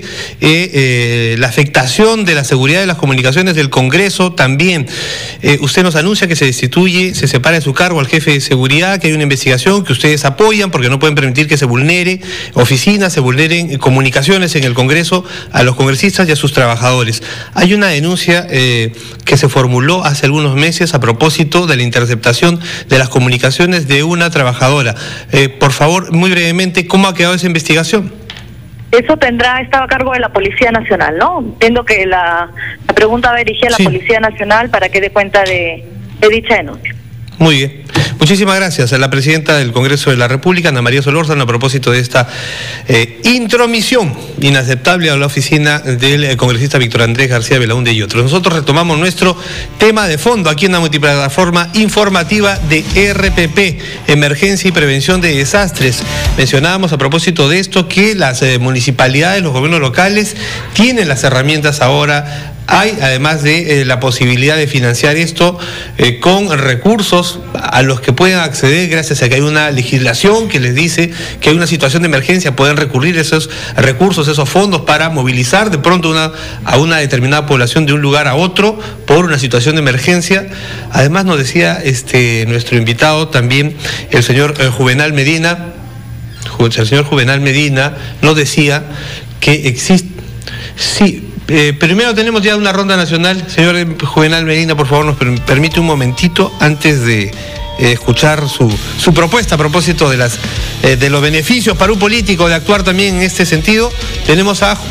la afectación de la seguridad de las comunicaciones del Congreso, también usted nos anuncia que se destituye, se separa de su cargo al jefe de seguridad, que hay una investigación que ustedes apoyan porque no pueden permitir que se vulnere oficinas, se vulneren comunicaciones en el Congreso a los congresistas y a sus trabajadores. Hay una denuncia que se formuló hace algunos meses a propósito de la interceptación de las comunicaciones de una trabajadora. Por favor, muy brevemente, ¿cómo ha quedado esa investigación?
Eso estaba a cargo de la Policía Nacional, ¿no? Entiendo que la pregunta va dirigida a la Policía Nacional para que dé cuenta de dicha denuncia.
Muy bien. Muchísimas gracias a la Presidenta del Congreso de la República, Ana María Solórzano, a propósito de esta intromisión inaceptable a la oficina del congresista Víctor Andrés García Belaúnde y otros. Nosotros retomamos nuestro tema de fondo aquí en la multiplataforma informativa de RPP, Emergencia y Prevención de Desastres. Mencionábamos a propósito de esto que las municipalidades, los gobiernos locales tienen las herramientas ahora. Hay, además de la posibilidad de financiar esto con recursos a los que pueden acceder gracias a que hay una legislación que les dice que hay una situación de emergencia, pueden recurrir esos recursos, esos fondos para movilizar de pronto a una determinada población de un lugar a otro por una situación de emergencia. Además nos decía nuestro invitado también, el señor Juvenal Medina, nos decía que existe... Sí, primero tenemos ya una ronda nacional. Señor Juvenal Medina, por favor, nos permite un momentito antes de escuchar su propuesta a propósito de los beneficios para un político de actuar también en este sentido. Tenemos a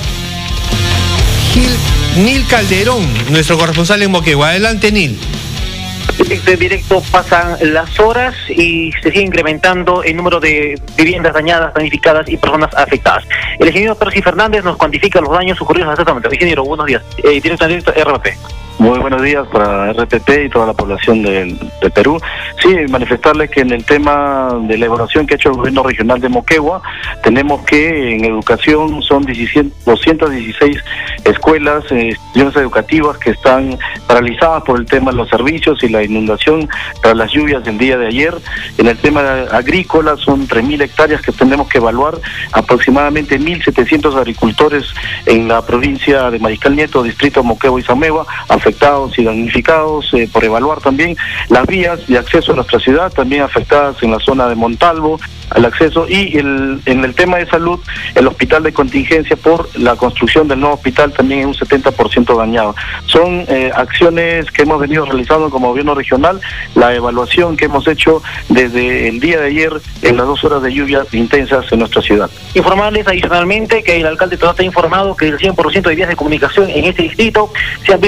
Nil Calderón, nuestro corresponsal en Moquegua. Adelante, Nil.
Directo pasan las horas y se sigue incrementando el número de viviendas dañadas, planificadas y personas afectadas. El ingeniero Percy Fernández nos cuantifica los daños ocurridos hasta este momento. Ingeniero, buenos días. Directo RPP.
Muy buenos días para RPP y toda la población de Perú. Sí, manifestarles que en el tema de la evaluación que ha hecho el gobierno regional de Moquegua, tenemos que en educación son 216 escuelas, instituciones educativas que están paralizadas por el tema de los servicios y la inundación tras las lluvias del día de ayer. En el tema agrícola son 3.000 hectáreas que tenemos que evaluar, aproximadamente 1.700 agricultores en la provincia de Mariscal Nieto, distrito Moquegua y Samegua, afectados y damnificados, por evaluar también las vías de acceso a nuestra ciudad, también afectadas en la zona de Montalvo, al acceso, y en el tema de salud, el hospital de contingencia por la construcción del nuevo hospital también es un 70% dañado. Son acciones que hemos venido realizando como gobierno regional, la evaluación que hemos hecho desde el día de ayer en las 2 horas de lluvia intensas en nuestra ciudad.
Informarles adicionalmente que el alcalde todavía está informado que el 100% de vías de comunicación en este distrito se han visto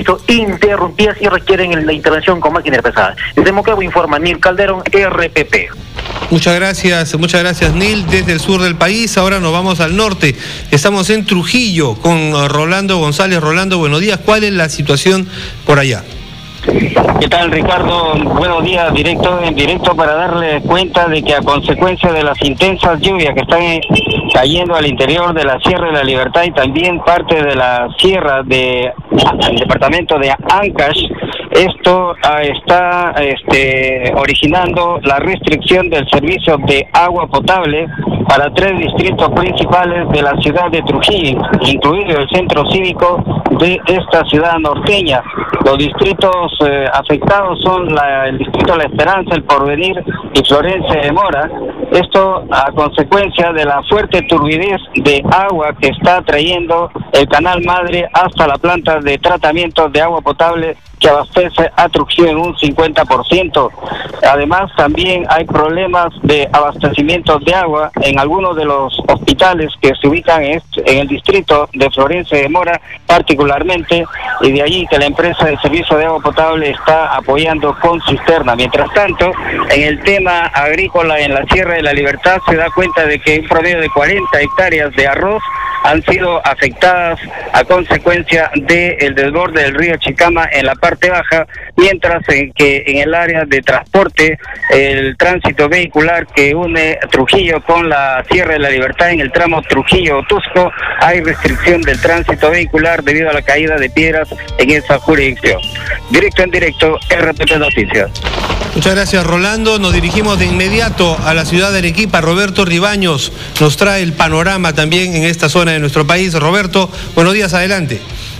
interrumpidas y requieren la intervención con máquinas pesadas. Desde Moquegua informa Nil Calderón, RPP.
Muchas gracias Nil, desde el sur del país. Ahora nos vamos al norte. Estamos en Trujillo con Rolando González. Rolando, buenos días. ¿Cuál es la situación por allá?
¿Qué tal, Ricardo? Buenos días, en directo para darle cuenta de que a consecuencia de las intensas lluvias que están cayendo al interior de la Sierra de la Libertad y también parte de la sierra del departamento de Ancash, esto está originando la restricción del servicio de agua potable para 3 distritos principales de la ciudad de Trujillo, incluido el centro cívico de esta ciudad norteña. Los distritos afectados son el distrito La Esperanza, El Porvenir y Florencia de Mora. Esto a consecuencia de la fuerte turbidez de agua que está trayendo el Canal Madre hasta la planta de tratamiento de agua potable que abastece a Trujillo en un 50%. Además, también hay problemas de abastecimiento de agua en algunos de los hospitales que se ubican en el distrito de Florencia de Mora, particularmente, y de allí que la empresa de servicio de agua potable está apoyando con cisterna. Mientras tanto, en el tema agrícola en la Sierra de la Libertad se da cuenta de que un promedio de 40 hectáreas de arroz han sido afectadas a consecuencia del desborde del río Chicama en la parte baja, mientras que en el área de transporte, el tránsito vehicular que une Trujillo con la Sierra de la Libertad en el tramo Trujillo-Tusco, hay restricción del tránsito vehicular debido a la caída de piedras en esa jurisdicción. En directo, RPP Noticias.
Muchas gracias, Rolando. Nos dirigimos de inmediato a la ciudad de Arequipa. Roberto Ribaños nos trae el panorama también en esta zona de nuestro país. Roberto, buenos días, adelante.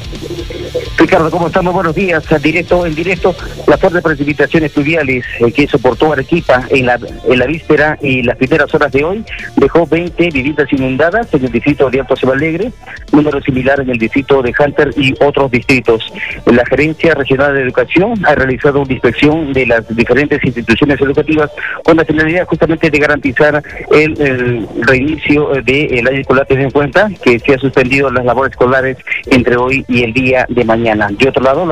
Ricardo, ¿cómo estamos? Buenos días. En directo, las fuertes precipitaciones pluviales que soportó Arequipa en la víspera y las primeras horas de hoy dejó 20 viviendas inundadas en el distrito de Alto Cibalegre, número similar en el distrito de Hunter y otros distritos. La Gerencia Regional de Educación ha realizado una inspección de las diferentes instituciones educativas con la finalidad justamente de garantizar el reinicio del año escolar, teniendo en cuenta que se han suspendido las labores escolares entre hoy y el día de mañana. De otro lado,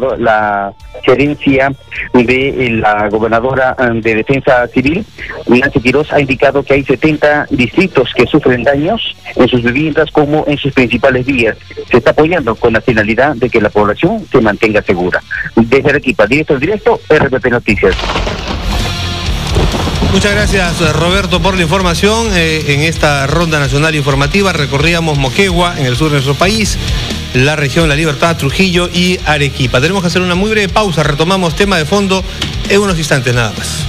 la gerencia de la gobernadora de Defensa Civil, Nancy Quiroz, ha indicado que hay 70 distritos que sufren daños en sus viviendas como en sus principales vías. Se está apoyando con la finalidad de que la población se mantenga segura. Desde Arequipa, directo, RPP Noticias.
Muchas gracias, Roberto, por la información. En esta ronda nacional informativa recorríamos Moquegua, en el sur de nuestro país, la región La Libertad, Trujillo y Arequipa. Tenemos que hacer una muy breve pausa. Retomamos tema de fondo en unos instantes nada más.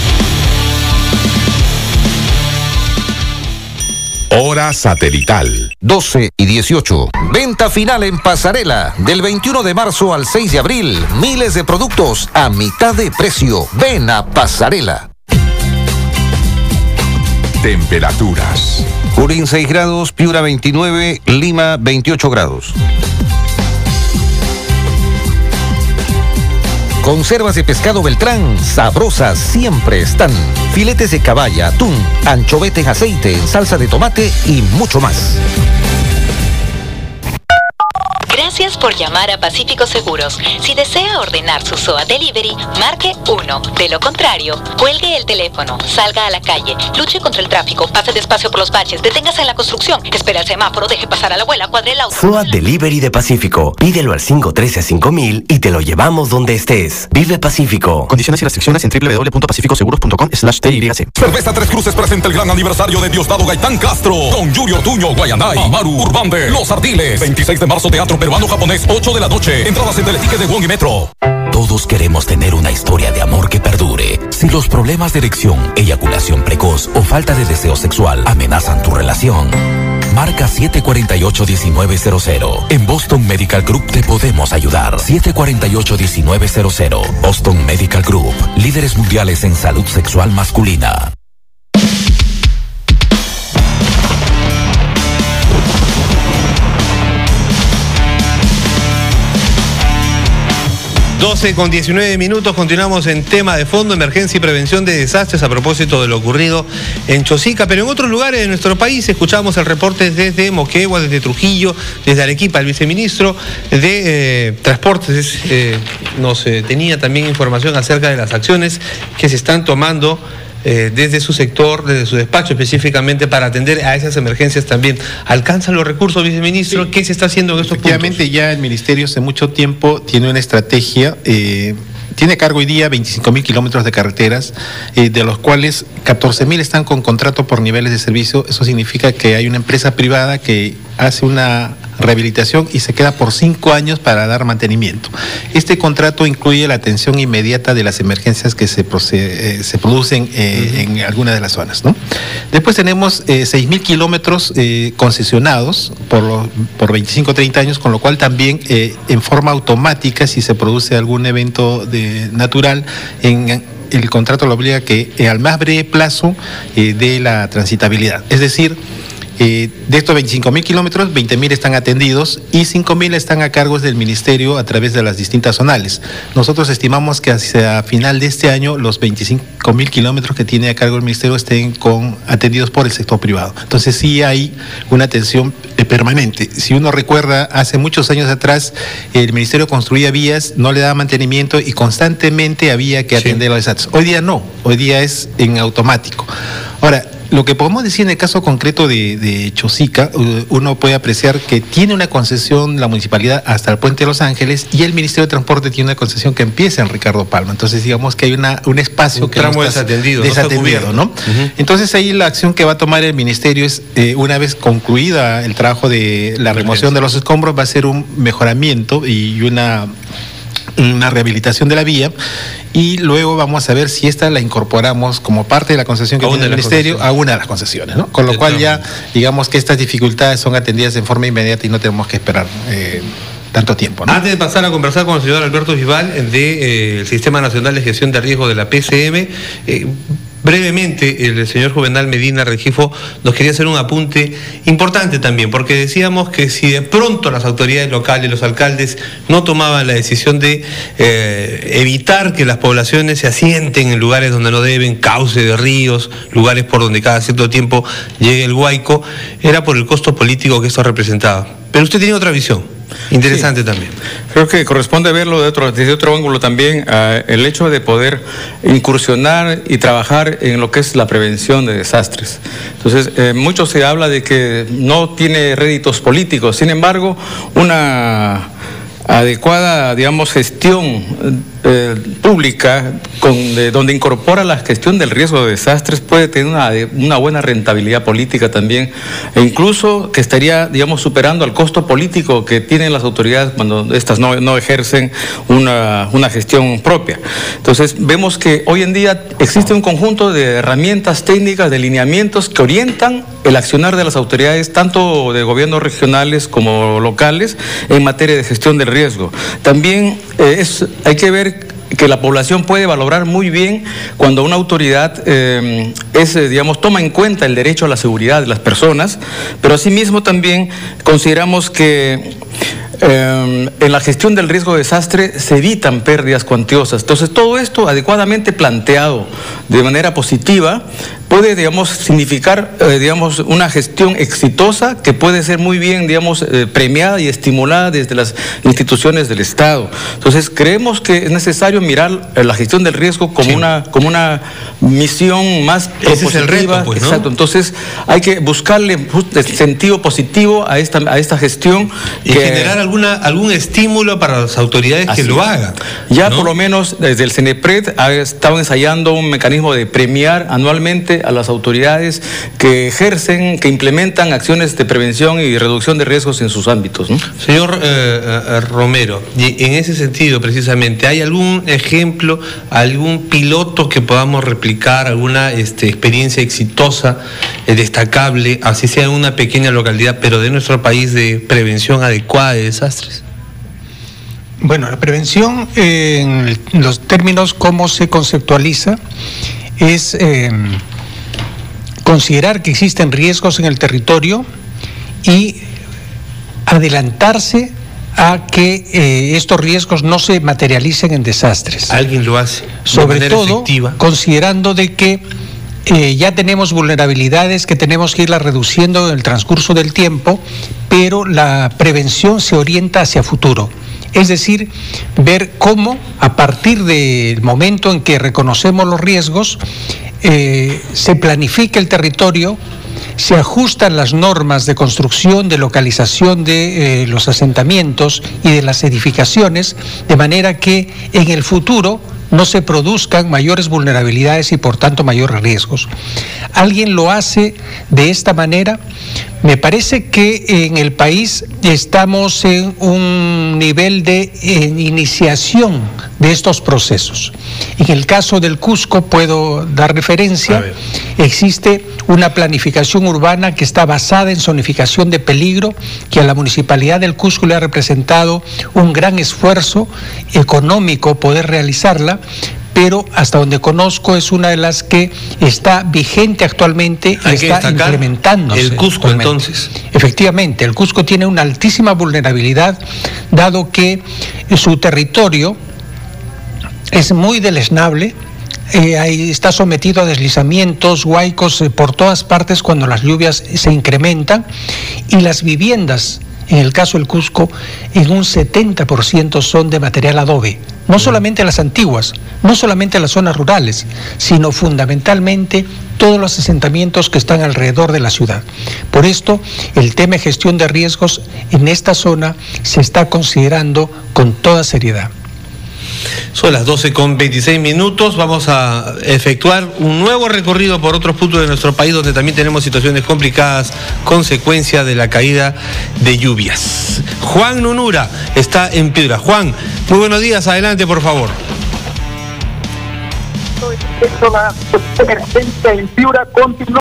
Hora satelital.
12:18. Venta final en Pasarela. Del 21 de marzo al 6 de abril. Miles de productos a mitad de precio. Ven a Pasarela.
Temperaturas.
Junín 6 grados, Piura 29, Lima 28 grados. Conservas de pescado Beltrán, sabrosas siempre están. Filetes de caballa, atún, anchovete en aceite, salsa de tomate y mucho más.
Gracias por llamar a Pacífico Seguros. Si desea ordenar su SOAT Delivery, marque 1. De lo contrario, cuelgue el teléfono, salga a la calle, luche contra el tráfico, pase despacio por los baches, deténgase en la construcción, espere al semáforo, deje pasar a la abuela, cuadre el auto.
SOAT Delivery de Pacífico. Pídelo al 513-5000 y te lo llevamos donde estés. Vive Pacífico.
Condiciones y restricciones en www.pacificoseguros.com/TYC.
Cerveza Tres Cruces presenta el gran aniversario de Diosdado Gaitán Castro con Yuri Ortuño, Guayanay, Amaru, Urbande, Los Ardiles. 26 de marzo, Teatro Peruano-Japonés, 8 de la noche. Entradas en Teleticket de Wong y Metro.
Todos queremos tener una historia de amor que perdure. Si los problemas de erección, eyaculación precoz o falta de deseo sexual amenazan tu relación, marca 748-1900. En Boston Medical Group te podemos ayudar. 748-1900. Boston Medical Group. Líderes mundiales en salud sexual masculina.
12:19, continuamos en tema de fondo, emergencia y prevención de desastres a propósito de lo ocurrido en Chosica, pero en otros lugares de nuestro país. Escuchamos el reporte desde Moquegua, desde Trujillo, desde Arequipa. El viceministro de Transportes nos tenía también información acerca de las acciones que se están tomando desde su sector, desde su despacho específicamente, para atender a esas emergencias también. ¿Alcanzan los recursos, viceministro? Sí. ¿Qué se está haciendo en estos puntos?
Efectivamente, ya el Ministerio hace mucho tiempo tiene una estrategia. Tiene a cargo hoy día 25.000 kilómetros de carreteras, de los cuales 14.000 están con contrato por niveles de servicio. Eso significa que hay una empresa privada que hace una rehabilitación y se queda por 5 años para dar mantenimiento. Este contrato incluye la atención inmediata de las emergencias que se producen en algunas de las zonas, ¿no? Después tenemos 6.000 kilómetros concesionados por 25 o 30 años, con lo cual también en forma automática, si se produce algún evento natural, el contrato lo obliga que al más breve plazo dé la transitabilidad. Es decir, de estos 25.000 kilómetros, 20.000 están atendidos y 5.000 están a cargo del Ministerio a través de las distintas zonales. Nosotros estimamos que hacia final de este año los 25.000 kilómetros que tiene a cargo el Ministerio estén atendidos por el sector privado. Entonces sí hay una atención permanente. Si uno recuerda, hace muchos años atrás el Ministerio construía vías, no le daba mantenimiento y constantemente había que atender los desastres. Hoy día no, hoy día es en automático. Ahora, lo que podemos decir en el caso concreto de Chosica, uno puede apreciar que tiene una concesión la municipalidad hasta el Puente de Los Ángeles y el Ministerio de Transporte tiene una concesión que empieza en Ricardo Palma. Entonces digamos que hay un espacio que
tramo desatendido,
¿no? Entonces ahí la acción que va a tomar el Ministerio es, una vez concluida el trabajo de la remoción de los escombros, va a ser un mejoramiento y una rehabilitación de la vía, y luego vamos a ver si esta la incorporamos como parte de la concesión que tiene el Ministerio a una de las concesiones, ¿no? Con lo cual ya digamos que estas dificultades son atendidas en forma inmediata y no tenemos que esperar tanto tiempo, ¿no?
Antes de pasar a conversar con el señor Alberto Vival del Sistema Nacional de Gestión de Riesgo de la PCM, brevemente, el señor Juvenal Medina Regifo nos quería hacer un apunte importante también, porque decíamos que si de pronto las autoridades locales, los alcaldes, no tomaban la decisión de evitar que las poblaciones se asienten en lugares donde no deben, cauce de ríos, lugares por donde cada cierto tiempo llegue el huaico, era por el costo político que esto representaba. Pero usted tiene otra visión. Interesante también.
Creo que corresponde verlo desde otro ángulo también, el hecho de poder incursionar y trabajar en lo que es la prevención de desastres. Entonces, mucho se habla de que no tiene réditos políticos, sin embargo, una adecuada, digamos, gestión pública donde incorpora la gestión del riesgo de desastres puede tener una buena rentabilidad política también, e incluso que estaría, digamos, superando al costo político que tienen las autoridades cuando estas no ejercen una gestión propia. Entonces vemos que hoy en día existe un conjunto de herramientas técnicas, de lineamientos que orientan el accionar de las autoridades, tanto de gobiernos regionales como locales, en materia de gestión del riesgo. También hay que ver que la población puede valorar muy bien cuando una autoridad digamos, toma en cuenta el derecho a la seguridad de las personas, pero asimismo también consideramos que en la gestión del riesgo de desastre se evitan pérdidas cuantiosas. Entonces, todo esto adecuadamente planteado de manera positiva puede, digamos, significar, digamos, una gestión exitosa que puede ser muy bien, digamos, premiada y estimulada desde las instituciones del Estado. Entonces, creemos que es necesario mirar la gestión del riesgo como una misión más propositiva.
Ese es el reto, pues, ¿no?
Exacto. Entonces, hay que buscarle el sentido positivo a esta gestión
y generar algún estímulo para las autoridades que lo hagan.
Ya, ¿no? Por lo menos desde el CENEPRED ha estado ensayando un mecanismo de premiar anualmente a las autoridades que ejercen, que implementan acciones de prevención y reducción de riesgos en sus ámbitos, ¿no?
Señor Romero, y en ese sentido precisamente, ¿hay algún ejemplo, algún piloto que podamos replicar, alguna experiencia exitosa, destacable, así sea en una pequeña localidad, pero de nuestro país, de prevención adecuada de desastres?
Bueno, la prevención, en los términos cómo se conceptualiza, es considerar que existen riesgos en el territorio y adelantarse a que estos riesgos no se materialicen en desastres.
Alguien lo hace.
Sobre todo, considerando de que ya tenemos vulnerabilidades que tenemos que irlas reduciendo en el transcurso del tiempo, pero la prevención se orienta hacia futuro. Es decir, ver cómo a partir del momento en que reconocemos los riesgos, se planifica el territorio, se ajustan las normas de construcción, de localización de los asentamientos y de las edificaciones, de manera que en el futuro no se produzcan mayores vulnerabilidades y por tanto mayores riesgos. ¿Alguien lo hace de esta manera? Me parece que en el país estamos en un nivel de iniciación de estos procesos. En el caso del Cusco, puedo dar referencia, existe una planificación urbana que está basada en zonificación de peligro, que a la Municipalidad del Cusco le ha representado un gran esfuerzo económico poder realizarla, pero hasta donde conozco es una de las que está vigente actualmente y está implementándose.
El Cusco, entonces.
Efectivamente, el Cusco tiene una altísima vulnerabilidad, dado que su territorio es muy deleznable, está sometido a deslizamientos, huaicos por todas partes cuando las lluvias se incrementan, y las viviendas, en el caso del Cusco, en un 70% son de material adobe. No solamente las antiguas, no solamente las zonas rurales, sino fundamentalmente todos los asentamientos que están alrededor de la ciudad. Por esto, el tema de gestión de riesgos en esta zona se está considerando con toda seriedad.
Son las 12:26. Vamos a efectuar un nuevo recorrido por otros puntos de nuestro país donde también tenemos situaciones complicadas, consecuencia de la caída de lluvias. Juan Nunura está en Piura. Juan, muy buenos días, adelante por favor.
La emergencia en Piura continúa